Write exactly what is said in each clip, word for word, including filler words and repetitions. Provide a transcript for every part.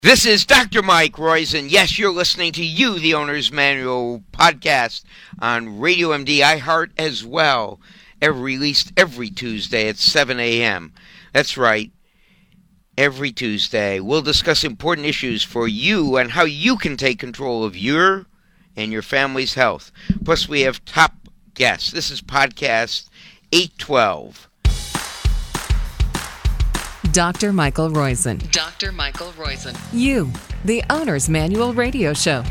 This is Doctor Mike Roizen. Yes, you're listening to You, the Owner's Manual podcast on Radio M D iHeart as well. Every, released every Tuesday at seven a.m. That's right, every Tuesday. We'll discuss important issues for you and how you can take control of your and your family's health. Plus, we have top guests. This is podcast eight twelve. Doctor Michael Roizen. Doctor Michael Roizen. You, the Owner's Manual Radio Show.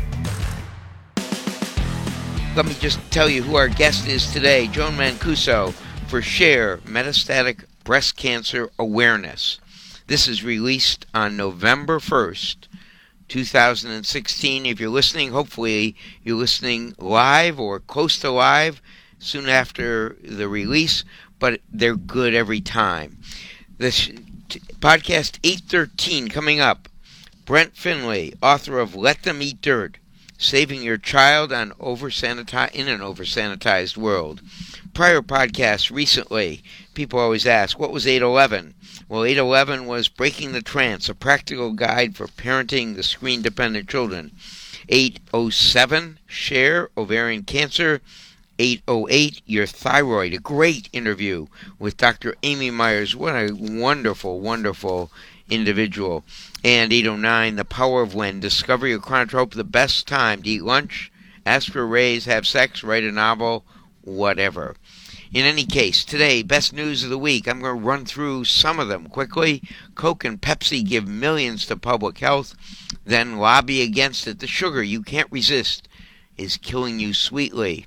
Let me just tell you who our guest is today. Joan Mancuso for Share Metastatic Breast Cancer Awareness. This is released on November first, two thousand sixteen. If you're listening, hopefully you're listening live or close to live soon after the release, but they're good every time. This podcast eight thirteen coming up. Brent Finley, author of Let Them Eat Dirt, Saving Your Child on over-saniti- in an Over-Sanitized World. Prior podcasts recently, people always ask, what was eight eleven? Well, eight eleven was Breaking the Trance, a practical guide for parenting the screen-dependent children. eight oh seven, Share Ovarian Cancer. eight oh eight, Your Thyroid, a great interview with Doctor Amy Myers. What a wonderful, wonderful individual. And eight oh nine, The Power of When, Discover Your Chronotrope, the best time to eat lunch, ask for a raise, have sex, write a novel, whatever. In any case, today, best news of the week. I'm going to run through some of them quickly. Coke and Pepsi give millions to public health, then lobby against it. The sugar you can't resist is killing you sweetly.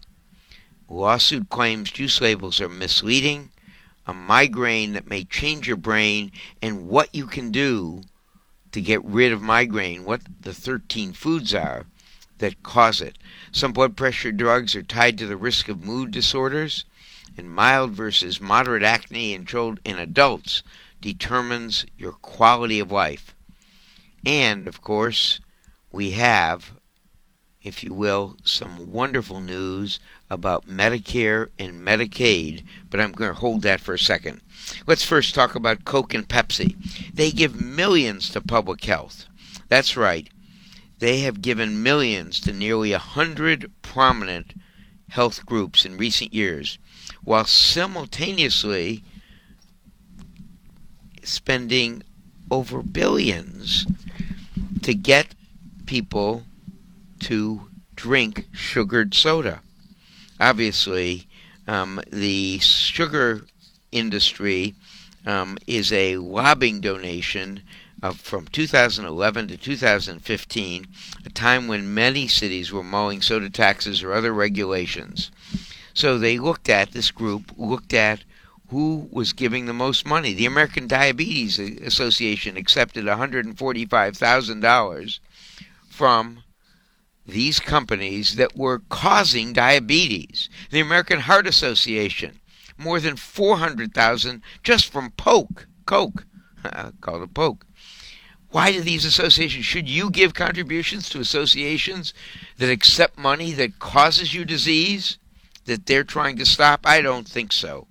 Lawsuit claims juice labels are misleading, a migraine that may change your brain, and what you can do to get rid of migraine, what the thirteen foods are that cause it. Some blood pressure drugs are tied to the risk of mood disorders, and mild versus moderate acne in children in adults determines your quality of life. And, of course, we have, if you will, some wonderful news about Medicare and Medicaid, but I'm going to hold that for a second. Let's first talk about Coke and Pepsi. They give millions to public health. That's right. They have given millions to nearly a hundred prominent health groups in recent years, while simultaneously spending over billions to get people to drink sugared soda. Obviously, um, the sugar industry um, is a lobbying donation of, from two thousand eleven to two thousand fifteen, a time when many cities were mulling soda taxes or other regulations. So they looked at, this group looked at who was giving the most money. The American Diabetes Association accepted one hundred forty-five thousand dollars from these companies that were causing diabetes. The American Heart Association, more than four hundred thousand dollars just from Poke, Coke, called it Poke. Why do these associations, should you give contributions to associations that accept money that causes you disease that they're trying to stop? I don't think so.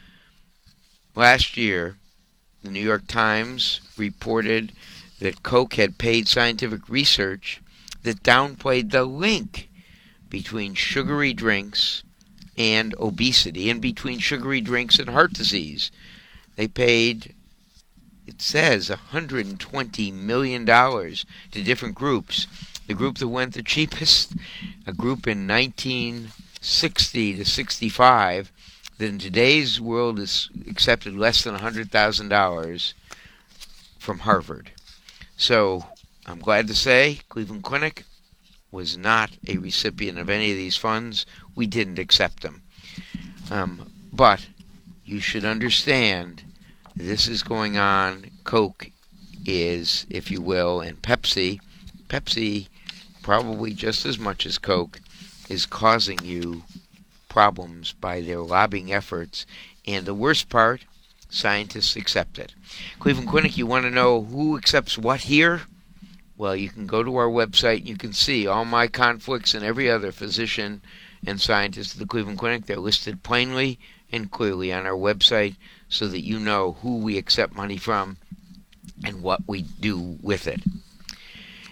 Last year, the New York Times reported that Coke had paid scientific research that downplayed the link between sugary drinks and obesity, and between sugary drinks and heart disease. They paid, it says, one hundred twenty million dollars to different groups. The group that went the cheapest, a group in nineteen sixty to sixty-five, that in today's world is accepted less than one hundred thousand dollars from Harvard. So, I'm glad to say Cleveland Clinic was not a recipient of any of these funds. We didn't accept them. Um, but you should understand this is going on. Coke is, if you will, and Pepsi, Pepsi probably just as much as Coke, is causing you problems by their lobbying efforts. And the worst part, scientists accept it. Cleveland Clinic, you want to know who accepts what here? Well, you can go to our website and you can see all my conflicts and every other physician and scientist at the Cleveland Clinic. They're listed plainly and clearly on our website so that you know who we accept money from and what we do with it.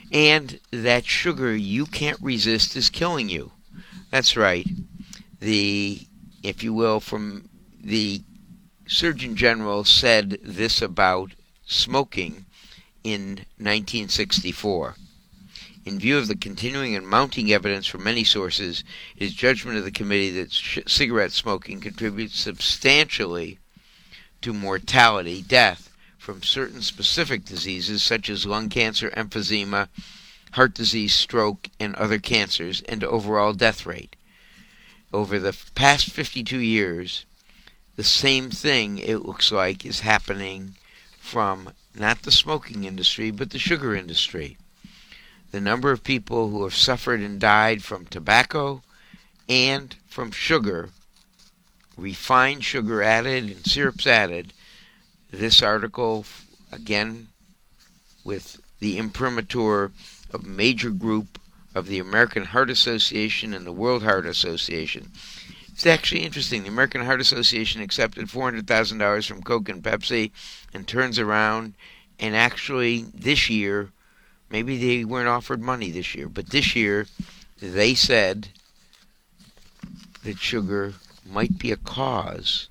and that sugar you can't resist is killing you. That's right. The, if you will, from the Surgeon General said this about smoking in nineteen sixty-four. In view of the continuing and mounting evidence from many sources, it is judgment of the committee that sh- cigarette smoking contributes substantially to mortality, death, from certain specific diseases such as lung cancer, emphysema, heart disease, stroke, and other cancers, and to overall death rate. Over the past fifty-two years, the same thing, it looks like, is happening from not the smoking industry, but the sugar industry. The number of people who have suffered and died from tobacco and from sugar, refined sugar added and syrups added. This article, again, with the imprimatur of a major group of the American Heart Association and the World Heart Association. It's actually interesting. The American Heart Association accepted four hundred thousand dollars from Coke and Pepsi and turns around and actually this year, maybe they weren't offered money this year, but this year they said that sugar might be a cause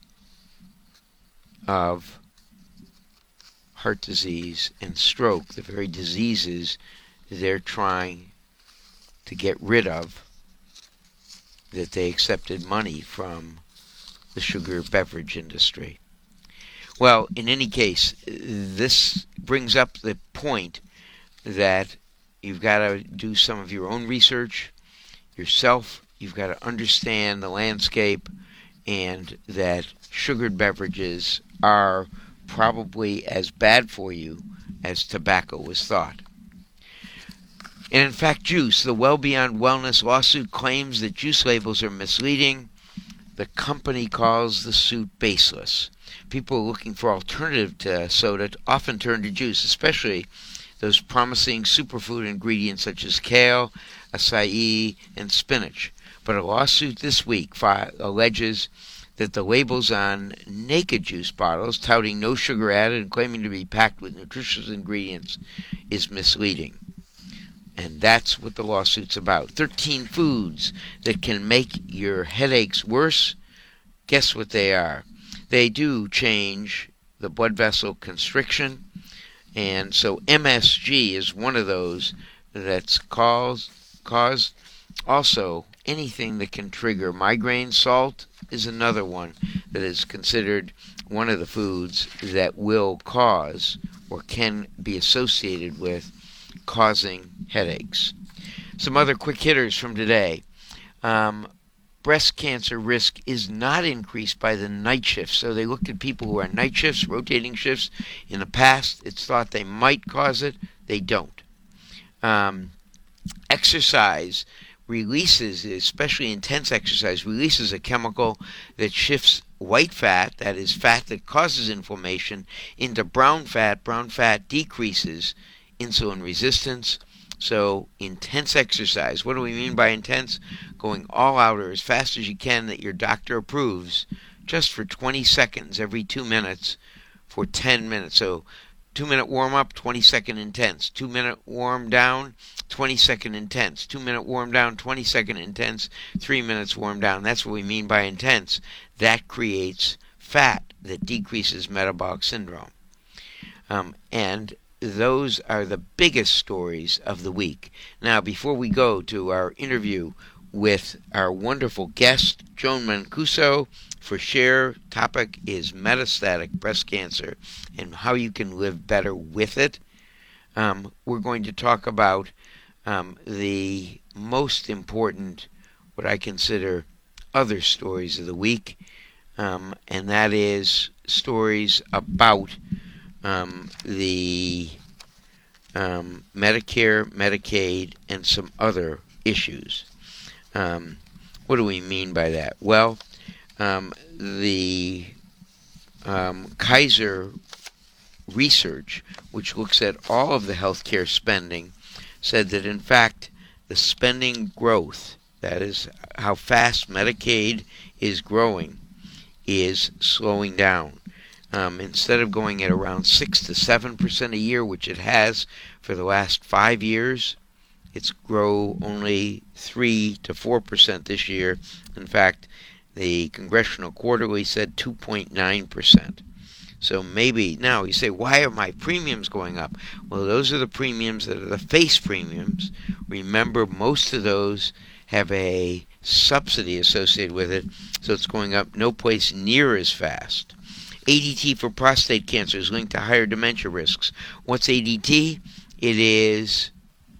of heart disease and stroke, the very diseases they're trying to get rid of, that they accepted money from the sugar beverage industry. Well, in any case, this brings up the point that you've got to do some of your own research yourself. You've got to understand the landscape, and that sugared beverages are probably as bad for you as tobacco was thought. And in fact, juice, the Well Beyond Wellness lawsuit claims that juice labels are misleading. The company calls the suit baseless. People looking for alternative to soda often turn to juice, especially those promising superfood ingredients such as kale, acai, and spinach. But a lawsuit this week fi- alleges that the labels on naked juice bottles, touting no sugar added and claiming to be packed with nutritious ingredients, is misleading. And that's what the lawsuit's about. thirteen foods that can make your headaches worse. Guess what they are? They do change the blood vessel constriction. And so M S G is one of those that's caused. caused. Also, anything that can trigger migraine. Salt is another one that is considered one of the foods that will cause or can be associated with causing headaches. Some other quick hitters from today. Um, breast cancer risk is not increased by the night shifts. So they looked at people who are night shifts, rotating shifts. In the past, it's thought they might cause it. They don't. Um, exercise releases, especially intense exercise, releases a chemical that shifts white fat, that is fat that causes inflammation, into brown fat. Brown fat decreases insulin resistance. So intense exercise, what do we mean by intense? Going all out or as fast as you can that your doctor approves, just for twenty seconds every two minutes for ten minutes. So two minute warm up, twenty second intense. Two minute warm down, twenty second intense. Two minute warm down, twenty second intense. Three minutes warm down. That's what we mean by intense. That creates fat that decreases metabolic syndrome. Um, and those are the biggest stories of the week. Now, before we go to our interview with our wonderful guest, Joan Mancuso, for Share, topic is metastatic breast cancer and how you can live better with it. Um, we're going to talk about um, the most important, what I consider other stories of the week, um, and that is stories about Um, the um, Medicare, Medicaid, and some other issues. Um, what do we mean by that? Well, um, the um, Kaiser research, which looks at all of the healthcare spending, said that in fact the spending growth, that is how fast Medicaid is growing, is slowing down. Um, instead of going at around six to seven percent a year, which it has for the last five years, it's grow only three to four percent this year. In fact, the Congressional Quarterly said two point nine percent. So maybe, now you say, why are my premiums going up? Well, those are the premiums that are the face premiums. Remember, most of those have a subsidy associated with it, so it's going up no place near as fast. A D T for prostate cancer is linked to higher dementia risks. What's A D T? It is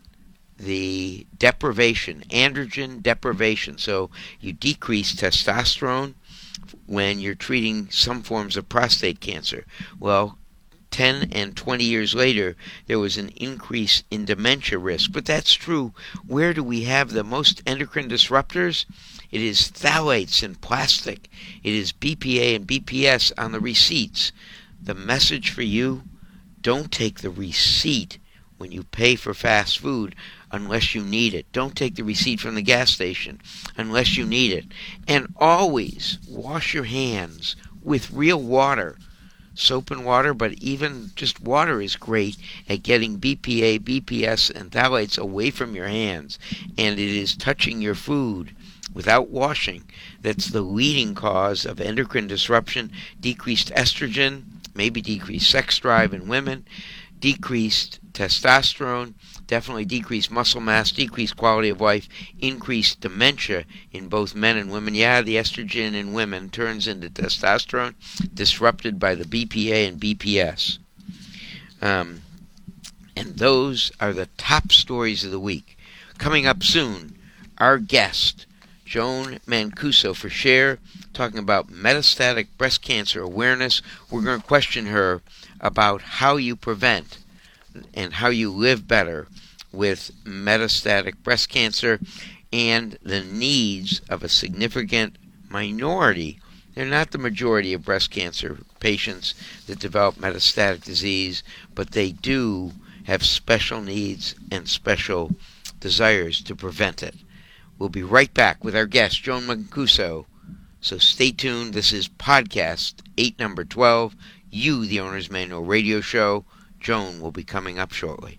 the deprivation, androgen deprivation. So you decrease testosterone when you're treating some forms of prostate cancer. Well, ten and twenty years later, there was an increase in dementia risk. But that's true. Where do we have the most endocrine disruptors? It is phthalates in plastic. It is B P A and B P S on the receipts. The message for you, don't take the receipt when you pay for fast food unless you need it. Don't take the receipt from the gas station unless you need it. And always wash your hands with real water. Soap and water, but even just water is great at getting B P A, B P S, and phthalates away from your hands. And it is touching your food without washing that's the leading cause of endocrine disruption, decreased estrogen, maybe decreased sex drive in women, decreased testosterone, definitely decreased muscle mass, decreased quality of life, increased dementia in both men and women. Yeah, the estrogen in women turns into testosterone, disrupted by the B P A and B P S. Um, and those are the top stories of the week. Coming up soon, our guest, Joan Mancuso for SHARE, talking about metastatic breast cancer awareness. We're going to question her about how you prevent and how you live better with metastatic breast cancer and the needs of a significant minority. They're not the majority of breast cancer patients that develop metastatic disease, but they do have special needs and special desires to prevent it. We'll be right back with our guest, Joan Mancuso. So stay tuned. This is podcast eight number twelve, You, the Owner's Manual radio show. Joan will be coming up shortly.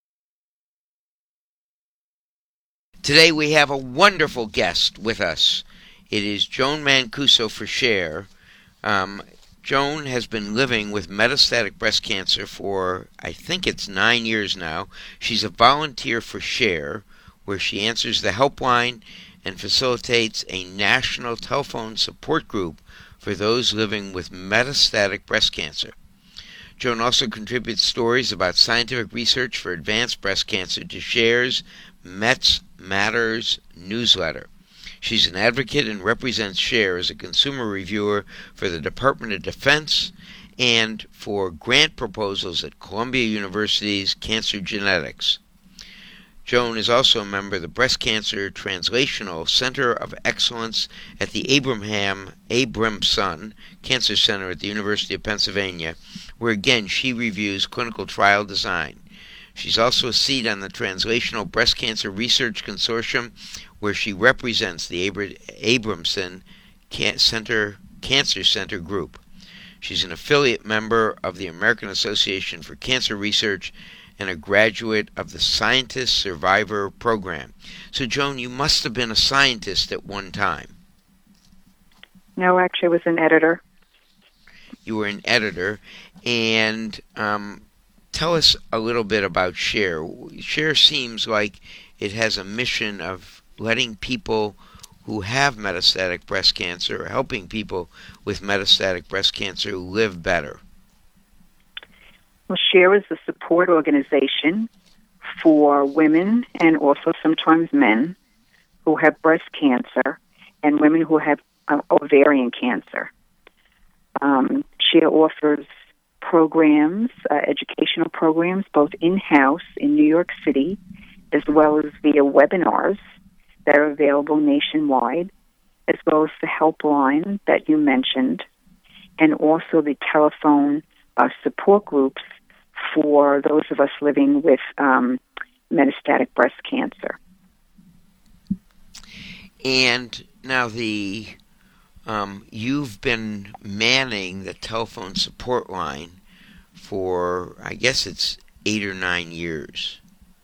Today we have a wonderful guest with us. It is Joan Mancuso for SHARE. Um, Joan has been living with metastatic breast cancer for, I think it's nine years now. She's a volunteer for SHARE, where she answers the helpline and facilitates a national telephone support group for those living with metastatic breast cancer. Joan also contributes stories about scientific research for advanced breast cancer to SHARE's Mets Matters newsletter. She's an advocate and represents SHARE as a consumer reviewer for the Department of Defense and for grant proposals at Columbia University's Cancer Genetics. Joan is also a member of the Breast Cancer Translational Center of Excellence at the Abraham Abramson Cancer Center at the University of Pennsylvania, where again she reviews clinical trial design. She's also a seat on the Translational Breast Cancer Research Consortium, where she represents the Abramson Center Cancer Center Group. She's an affiliate member of the American Association for Cancer Research and a graduate of the Scientist Survivor Program. So, Joan, you must have been a scientist at one time. No, actually, I was an editor. You were an editor, and um, tell us a little bit about SHARE. SHARE seems like it has a mission of letting people who have metastatic breast cancer, or helping people with metastatic breast cancer live better. Well, SHARE is a support organization for women and also sometimes men who have breast cancer and women who have uh, ovarian cancer. Um, SHARE offers programs, uh, educational programs, both in-house in New York City, as well as via webinars that are available nationwide, as well as the helpline that you mentioned, and also the telephone uh, support groups for those of us living with um, metastatic breast cancer. And now the um, you've been manning the telephone support line for, I guess it's eight or nine years.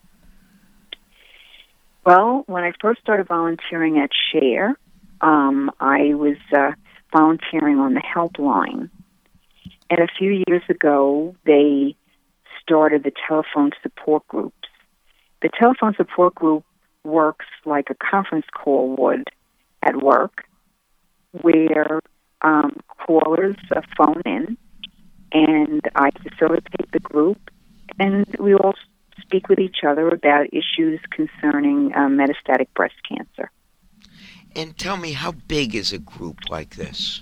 Well, when I first started volunteering at SHARE, um, I was uh, volunteering on the helpline. And a few years ago, they started the telephone support groups. The telephone support group works like a conference call would at work, where um, callers uh, phone in, and I facilitate the group, and we all speak with each other about issues concerning uh, metastatic breast cancer. And tell me, how big is a group like this?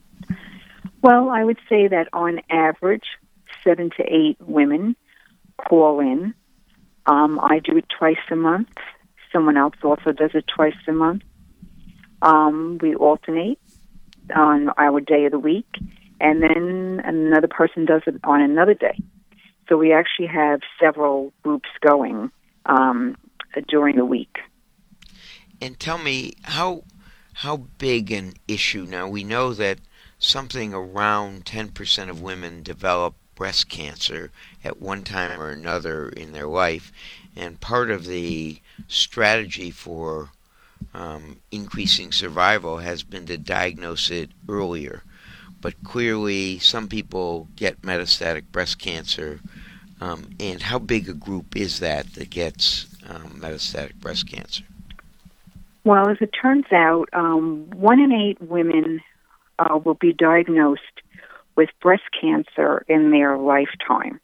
Well, I would say that on average, seven to eight women call in. Um, I do it twice a month. Someone else also does it twice a month. Um, we alternate on our day of the week, and then another person does it on another day. So we actually have several groups going um, during the week. And tell me, how how big an issue? Now, we know that something around ten percent of women develop breast cancer at one time or another in their life, and part of the strategy for um, increasing survival has been to diagnose it earlier. But clearly, some people get metastatic breast cancer. Um, and how big a group is that that gets um, metastatic breast cancer? Well, as it turns out, um, one in eight women uh, will be diagnosed with breast cancer in their lifetime.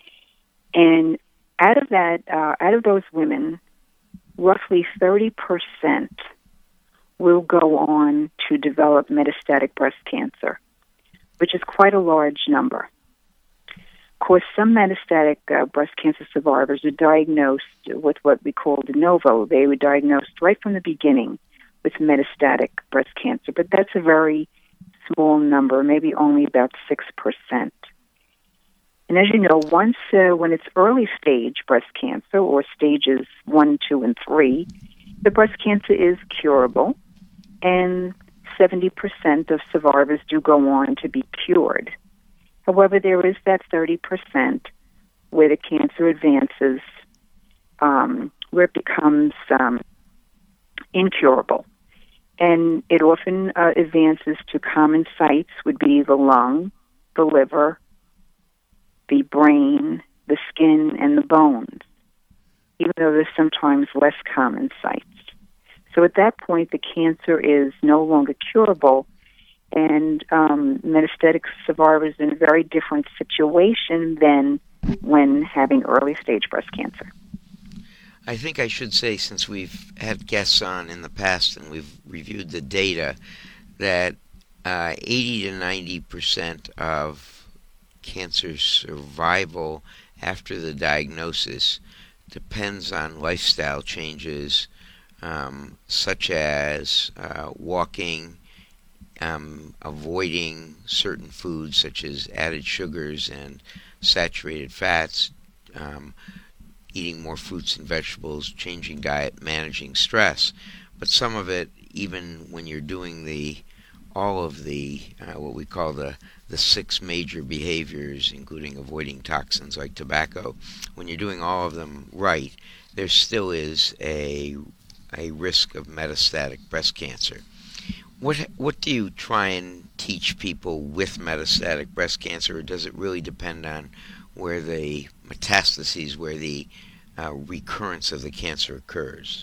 And out of that, uh, out of those women, roughly thirty percent will go on to develop metastatic breast cancer, which is quite a large number. Of course, some metastatic uh, breast cancer survivors are diagnosed with what we call de novo. They were diagnosed right from the beginning with metastatic breast cancer, but that's a very small number, maybe only about six percent. And as you know, once uh, when it's early stage breast cancer, or stages one, two, and three, the breast cancer is curable, and seventy percent of survivors do go on to be cured. However, there is that thirty percent where the cancer advances, um, where it becomes um, incurable. And it often uh, advances to common sites, would be the lung, the liver, the brain, the skin, and the bones, even though there's sometimes less common sites. So at that point, the cancer is no longer curable, and um, metastatic survivors are in a very different situation than when having early-stage breast cancer. I think I should say, since we've had guests on in the past and we've reviewed the data, that uh, eighty to ninety percent of cancer survival after the diagnosis depends on lifestyle changes, um, such as uh, walking, um, avoiding certain foods such as added sugars and saturated fats, um, eating more fruits and vegetables, changing diet, managing stress. But some of it, even when you're doing the all of the uh, what we call the the six major behaviors, including avoiding toxins like tobacco, when you're doing all of them right, there still is a a risk of metastatic breast cancer. What what do you try and teach people with metastatic breast cancer, or does it really depend on where the metastases, where the uh, recurrence of the cancer occurs?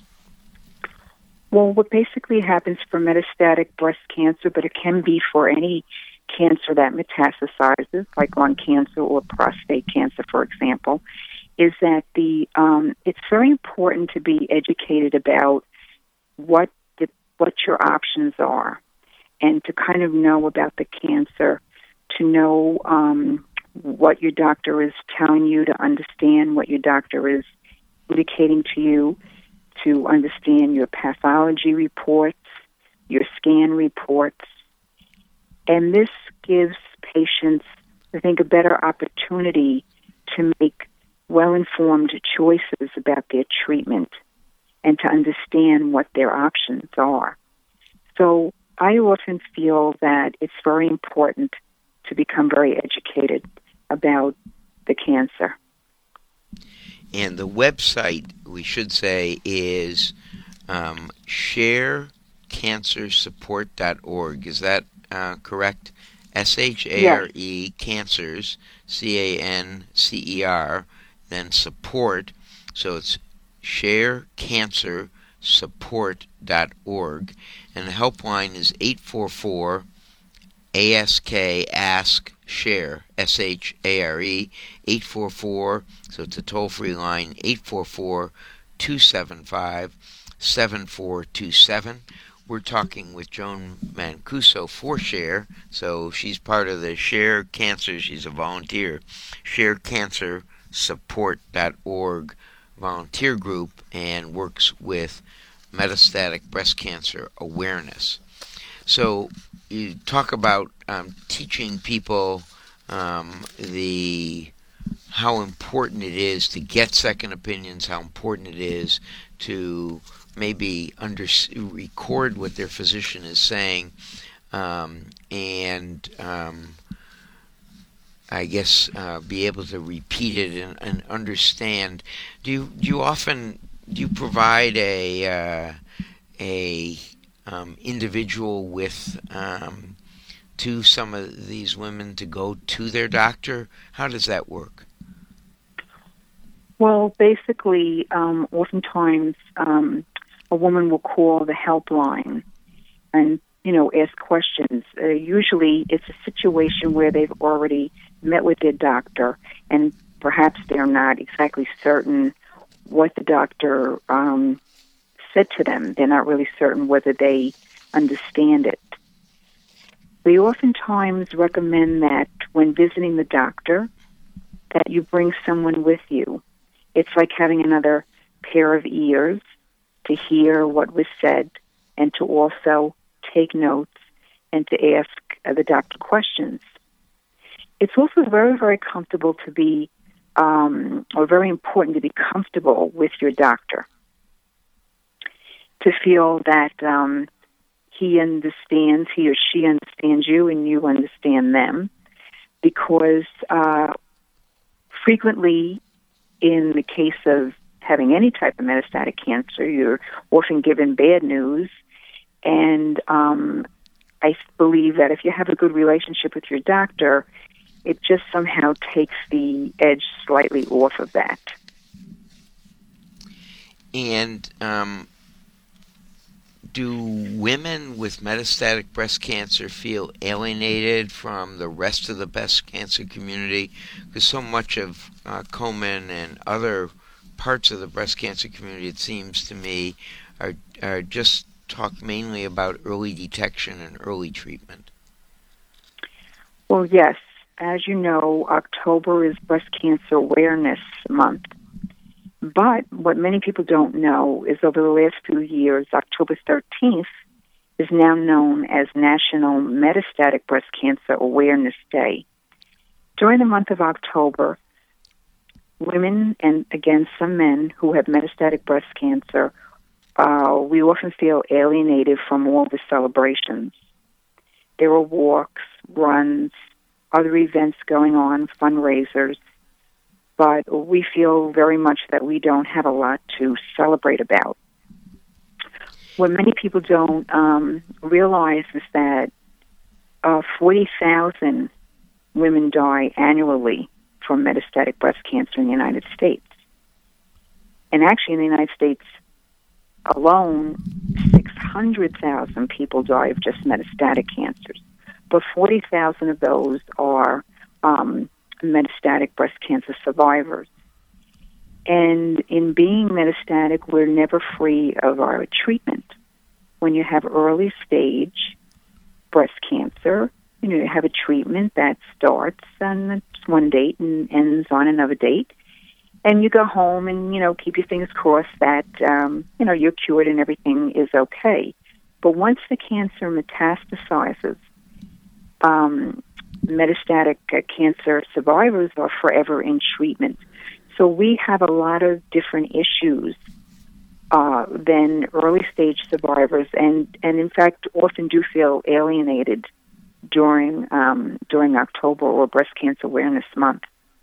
Well, what basically happens for metastatic breast cancer, but it can be for any cancer that metastasizes, like lung cancer or prostate cancer, for example, is that the um, it's very important to be educated about what the, what your options are, and to kind of know about the cancer, to know um, what your doctor is telling you, to understand what your doctor is indicating to you, to understand your pathology reports, your scan reports. And this gives patients, I think, a better opportunity to make well-informed choices about their treatment and to understand what their options are. So I often feel that it's very important to become very educated about the cancer. And the website, we should say, is um, share cancer support dot org. Is that uh, correct? S H A R E, yes. Cancers, C A N C E R, then support. So it's share cancer support dot org. And the helpline is eight four four A S K, ask, share, S H A R E, eight four four, so it's a toll-free line, eight four four, two seven five, seven four two seven. We're talking with Joan Mancuso for SHARE, so she's part of the SHARE Cancer, she's a volunteer, share cancer support dot org volunteer group, and works with metastatic breast cancer awareness. So you talk about um, teaching people um, the how important it is to get second opinions, how important it is to maybe under, record what their physician is saying, um, and um, I guess uh, be able to repeat it and, and understand. Do you do you often do you provide a uh, a um, individual with um, to some of these women to go to their doctor? How does that work? Well, basically, um, oftentimes um, a woman will call the helpline and, you know, ask questions. Uh, usually it's a situation where they've already met with their doctor and perhaps they're not exactly certain what the doctor um, said to them. They're not really certain whether they understand it. We oftentimes recommend that when visiting the doctor, that you bring someone with you. It's like having another pair of ears to hear what was said and to also take notes and to ask uh, the doctor questions. It's also very, very comfortable to be, um, or very important to be comfortable with your doctor, to feel that um, he understands, he or she understands you and you understand them, because uh, frequently in the case of having any type of metastatic cancer, you're often given bad news, and um, I believe that if you have a good relationship with your doctor, it just somehow takes the edge slightly off of that. And um, do women with metastatic breast cancer feel alienated from the rest of the breast cancer community? Because so much of uh, Komen and other parts of the breast cancer community, it seems to me, are, are just talk mainly about early detection and early treatment. Well, yes. As you know, October is Breast Cancer Awareness Month. But what many people don't know is over the last few years, October thirteenth is now known as National Metastatic Breast Cancer Awareness Day. During the month of October, women, and again some men who have metastatic breast cancer, uh, we often feel alienated from all the celebrations. There are walks, runs, other events going on, fundraisers, but we feel very much that we don't have a lot to celebrate about. What many people don't um, realize is that uh, forty thousand women die annually from metastatic breast cancer in the United States. And actually in the United States alone, six hundred thousand people die of just metastatic cancers. But forty thousand of those are um, metastatic breast cancer survivors. And in being metastatic, we're never free of our treatment. When you have early stage breast cancer, you know, you have a treatment that starts on one date and ends on another date. And you go home and, you know, keep your fingers crossed that, um, you know, you're cured and everything is okay. But once the cancer metastasizes, um, metastatic uh, cancer survivors are forever in treatment. So we have a lot of different issues uh, than early stage survivors, and, and in fact often do feel alienated during um, during October or Breast Cancer Awareness Month.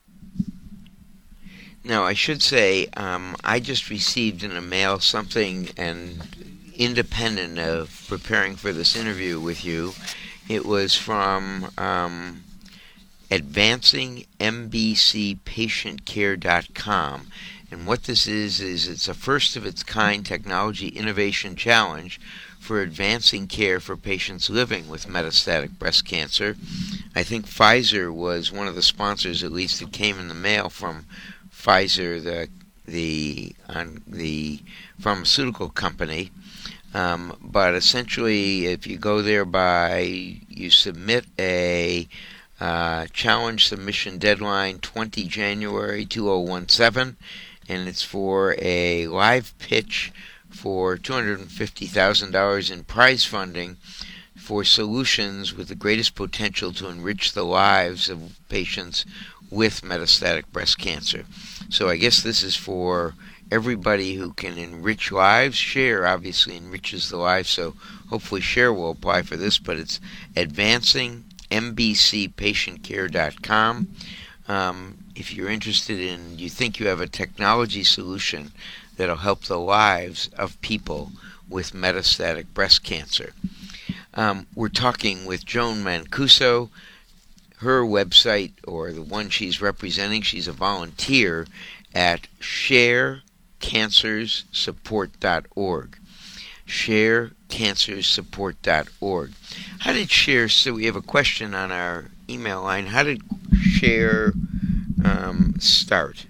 Now, I should say, um, I just received in the mail something, and independent of preparing for this interview with you, it was from um, advancing m b c patient care dot com. And what this is, is it's a first-of-its-kind technology innovation challenge for advancing care for patients living with metastatic breast cancer. I think Pfizer was one of the sponsors, at least it came in the mail from Pfizer, the the on the pharmaceutical company. Um, but essentially, if you go there by, you submit a uh, challenge submission deadline twentieth of January two thousand seventeen, and it's for a live pitch for two hundred fifty thousand dollars in prize funding for solutions with the greatest potential to enrich the lives of patients with metastatic breast cancer. So I guess this is for everybody who can enrich lives. Share obviously enriches the lives, so hopefully Share will apply for this, but it's advancing m b c patient care dot com. Um, if you're interested in, you think you have a technology solution that'll help the lives of people with metastatic breast cancer. Um, we're talking with Joan Mancuso. Her website, or the one she's representing, she's a volunteer at share cancers support dot org. share cancers support dot org. How did Share, so we have a question on our email line, how did Share um, start?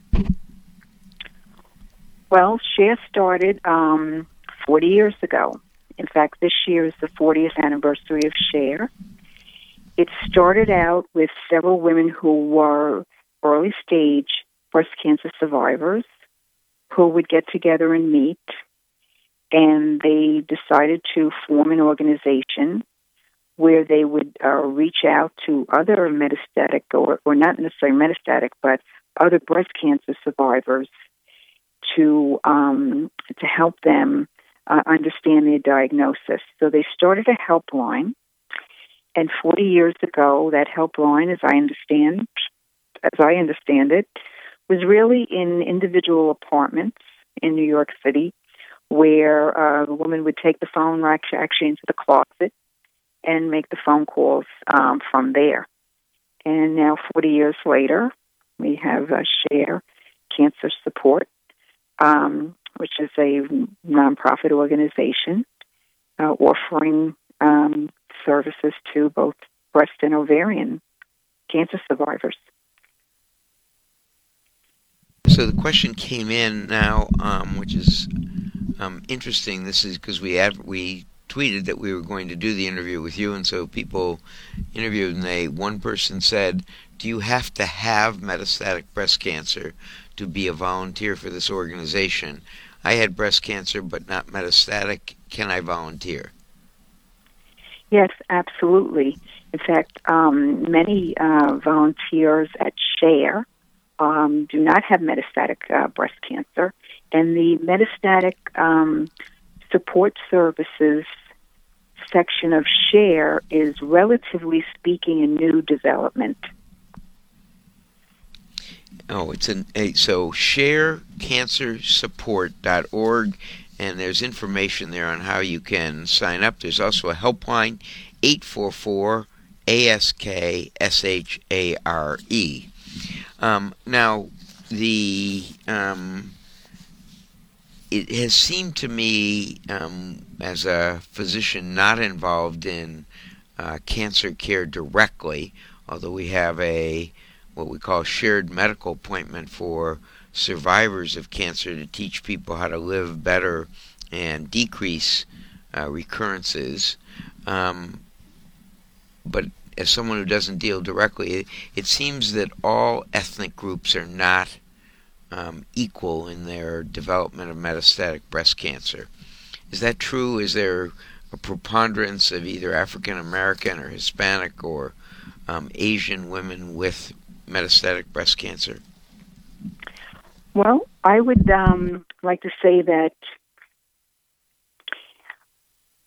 Well, Share started um, forty years ago. In fact, this year is the fortieth anniversary of Share. It started out with several women who were early stage breast cancer survivors who would get together and meet, and they decided to form an organization where they would uh, reach out to other metastatic, or, or not necessarily metastatic, but other breast cancer survivors to um, to help them uh, understand their diagnosis. So they started a helpline. And forty years ago, that helpline, as I understand, as I understand it, was really in individual apartments in New York City, where uh, the woman would take the phone actually into the closet and make the phone calls um, from there. And now, forty years later, we have uh, Share Cancer Support, um, which is a nonprofit organization uh, offering um, services to both breast and ovarian cancer survivors. So the question came in now, um, which is um, interesting. This is because we had, we tweeted that we were going to do the interview with you, and so people interviewed, and they, one person said, do you have to have metastatic breast cancer to be a volunteer for this organization? I had breast cancer, but not metastatic. Can I volunteer? Yes, absolutely. In fact, um, many uh, volunteers at Share um, do not have metastatic uh, breast cancer, and the metastatic um, support services section of Share is, relatively speaking, a new development. Oh, it's an a, so share cancer support dot org. And there's information there on how you can sign up. There's also a helpline, eight four four A S K S H A R E. Um, now, the um, it has seemed to me, um, as a physician not involved in uh, cancer care directly, although we have a what we call shared medical appointment for survivors of cancer to teach people how to live better and decrease uh, recurrences. Um, but as someone who doesn't deal directly, it, it seems that all ethnic groups are not um, equal in their development of metastatic breast cancer. Is that true? Is there a preponderance of either African American or Hispanic or um, Asian women with metastatic breast cancer? Well, I would um, like to say that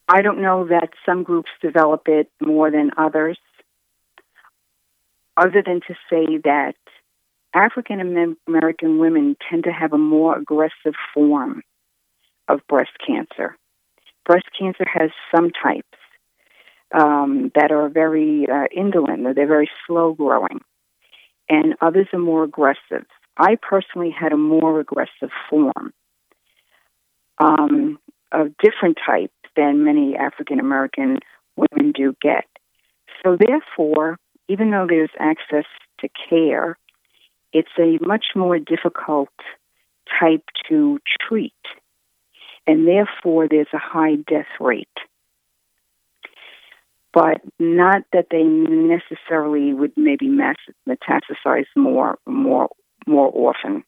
I don't know that some groups develop it more than others, other than to say that African American women tend to have a more aggressive form of breast cancer. Breast cancer has some types um, that are very uh, indolent, or they're very slow growing, and others are more aggressive. I personally had a more aggressive form, um, of different type than many African American women do get. So therefore, even though there's access to care, it's a much more difficult type to treat, and therefore there's a high death rate. But not that they necessarily would maybe metastasize more, more, more often.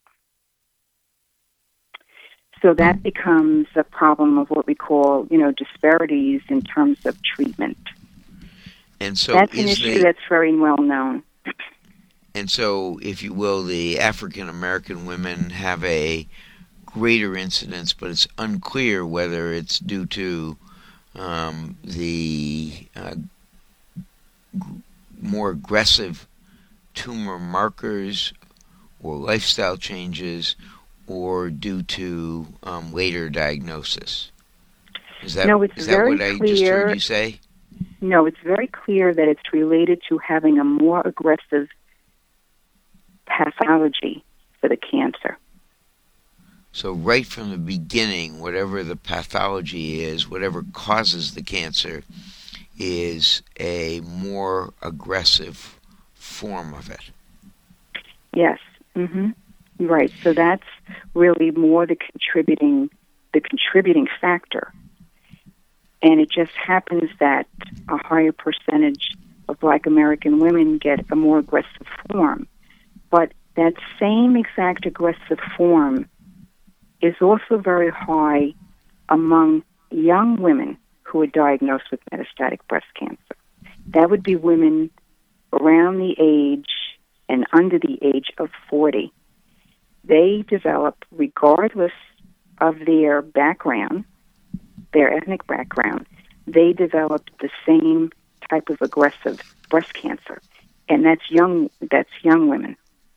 So that becomes a problem of what we call, you know, disparities in terms of treatment. And so that's an is issue the, that's very well known. And so, if you will, the African American women have a greater incidence, but it's unclear whether it's due to um, the uh, g- more aggressive tumor markers or lifestyle changes, or due to um, later diagnosis. Is that, no, it's is that very what I clear. just heard you say? No, it's very clear that it's related to having a more aggressive pathology for the cancer. So right from the beginning, whatever the pathology is, whatever causes the cancer, is a more aggressive form of it. Yes. Mm-hmm. Right. So that's really more the contributing, the contributing factor. And it just happens that a higher percentage of Black American women get a more aggressive form. But that same exact aggressive form is also very high among young women who are diagnosed with metastatic breast cancer. That would be women around the age and under the age of forty. They develop, regardless of their background, their ethnic background, they develop the same type of aggressive breast cancer. And that's young, that's young women.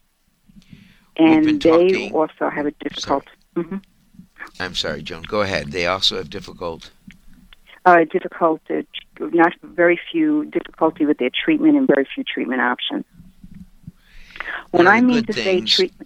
And they talking, also have a difficult... Mm-hmm. I'm sorry, Joan. Go ahead. They also have difficult... Uh, difficult, uh, not very few, difficulty with their treatment and very few treatment options. When I mean to say treatment...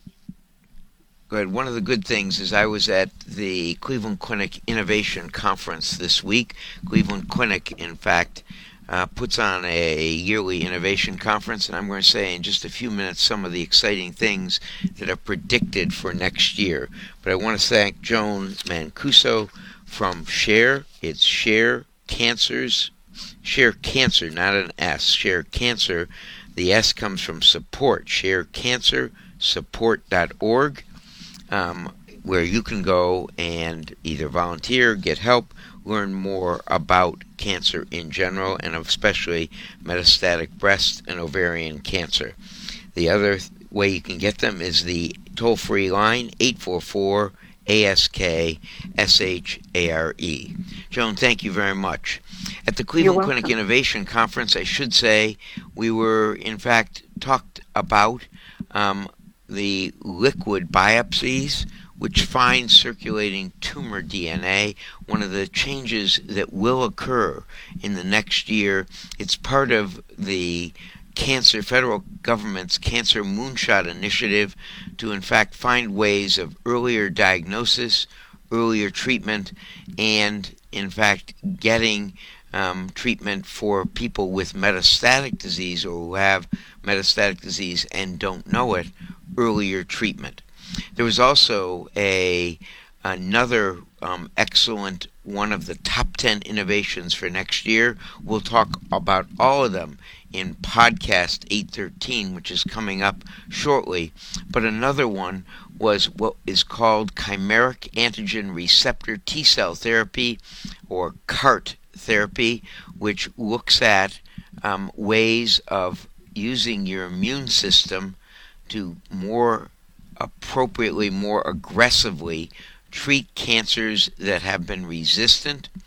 Go ahead. One of the good things is I was at the Cleveland Clinic Innovation Conference this week. Cleveland Clinic, in fact, uh, puts on a yearly innovation conference, and I'm going to say in just a few minutes some of the exciting things that are predicted for next year. But I want to thank Joan Mancuso from SHARE. It's SHARE Cancers, SHARE Cancer, not an S, SHARE Cancer. The S comes from support, share cancer support dot org, um, where you can go and either volunteer, get help, learn more about cancer in general, and especially metastatic breast and ovarian cancer. The other th- way you can get them is the toll-free line, eight four four A S K S H A R E. Joan, thank you very much. At the Cleveland Clinic Innovation Conference, I should say, we were, in fact, talked about um, the liquid biopsies, which find circulating tumor D N A, one of the changes that will occur in the next year. It's part of the cancer, federal government's Cancer Moonshot Initiative to, in fact, find ways of earlier diagnosis, earlier treatment, and, in fact, getting um, treatment for people with metastatic disease or who have metastatic disease and don't know it, earlier treatment. There was also a another um, excellent one of the top ten innovations for next year. We'll talk about all of them in podcast eight thirteen, which is coming up shortly. But another one was what is called chimeric antigen receptor T-cell therapy, or CART therapy, which looks at um, ways of using your immune system to more appropriately, more aggressively treat cancers that have been resistant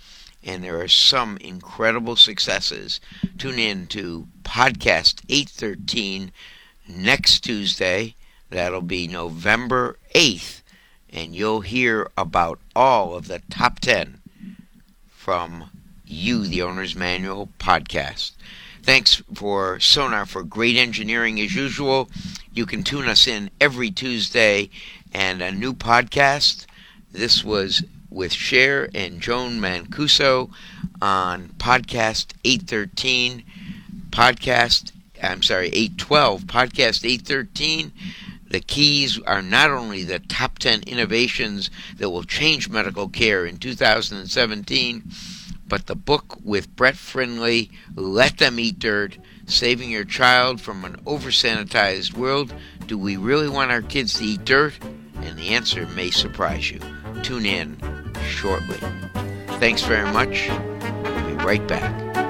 and there are some incredible successes. Tune in to Podcast eight thirteen next Tuesday. That'll be November eighth, and you'll hear about all of the top ten from You, the Owner's Manual podcast. Thanks for Sonar for great engineering as usual. You can tune us in every Tuesday, and a new podcast. This was with Cher and Joan Mancuso on Podcast eight thirteen. Podcast, I'm sorry, eight twelve. Podcast eight thirteen. The keys are not only the top ten innovations that will change medical care in two thousand seventeen, but the book with Brett Friendly, Let Them Eat Dirt, Saving Your Child from an Over-Sanitized World. Do we really want our kids to eat dirt? And the answer may surprise you. Tune in shortly. Thanks very much. We'll be right back.